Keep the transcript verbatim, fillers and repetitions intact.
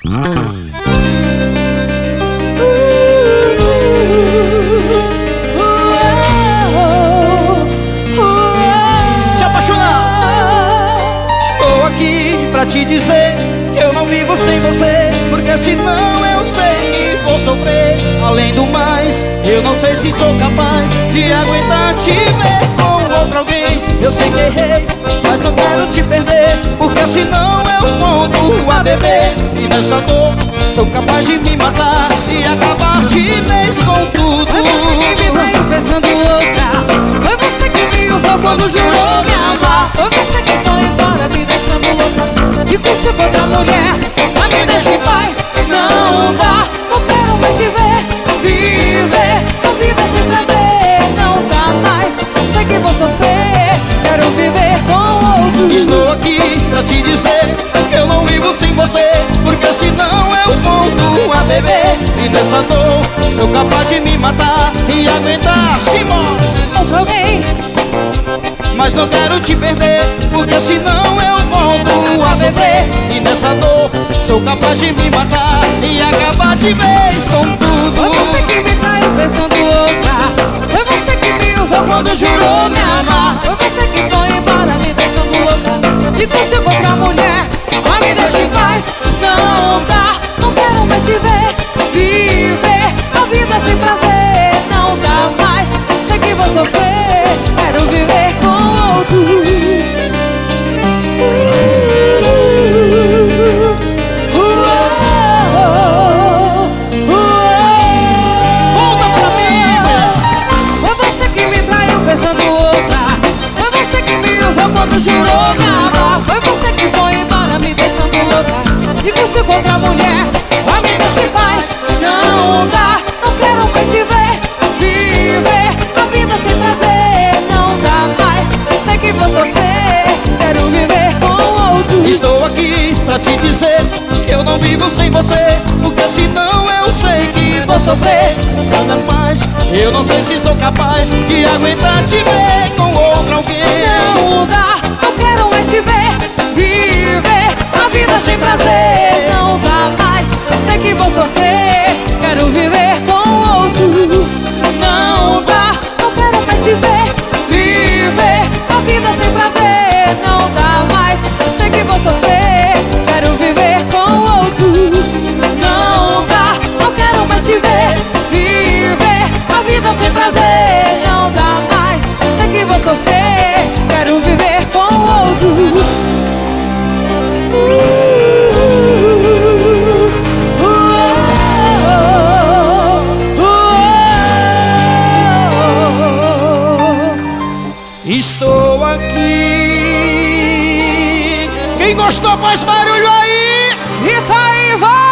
Se apaixonar. Estou aqui pra te dizer que eu não vivo sem você, porque senão eu sei que vou sofrer. Além do mais, eu não sei se sou capaz de aguentar te ver com outro alguém. Eu sei que errei, mas não quero te perder, porque senão eu volto a beber. E nessa dor, sou capaz de me matar e acabar de vez com tudo. Foi você que me traiu pensando outra. Foi você que me usou quando jurou me amar. Foi você que foi embora me deixando louca e curtiu outra mulher. Mas me deixa em paz, não dá. Não quero mais te ver, viver a vida sem prazer. Não dá mais, sei que vou sofrer. Quero viver com outro. Estou aqui pra te dizer que eu não vivo sem você, porque senão eu volto a beber. E nessa dor, sou capaz de me matar e aguentar Simão outro alguém. Mas não quero te perder, porque senão eu volto a beber. E nessa dor, sou capaz de me matar e acabar de vez com tudo. Foi você que me traiu pensando outra. Foi você que me usou quando jurou me amar. Foi você que foi embora me deixando louca e curtiu outra mulher. Mas me deixa em paz, não dá. Não quero mais te ver, viver a vida sem prazer. Não dá mais, sei que vou sofrer. Quero viver com outro. Volta pra mim. Foi você que me traiu pensando outra. Foi você que me usou quando jurou me amar. Foi você que foi embora me deixando louca e curtiu com outra mulher. Mas me deixa em paz, não dá. Não quero mais te ver, viver a vida sem prazer. Não dá mais, sei que vou sofrer. Quero viver com outro. Estou aqui pra te dizer que eu não vivo sem você, porque senão eu sei que vou sofrer. Nada mais, eu não sei se sou capaz de aguentar te ver com outro alguém. Não dá, não quero mais te ver, viver a vida sem prazer. Não dá mais, sei que vou sofrer. Quero viver com outro. Não dá, não quero mais te ver, viver a vida sem prazer. Não dá mais, sei que vou sofrer. Quero viver com outro. Não dá, não quero mais te ver, viver a vida sem prazer. Não dá mais, sei que vou sofrer. Quero viver com outro. Estou aqui. Quem gostou faz barulho aí. E tá aí, vai!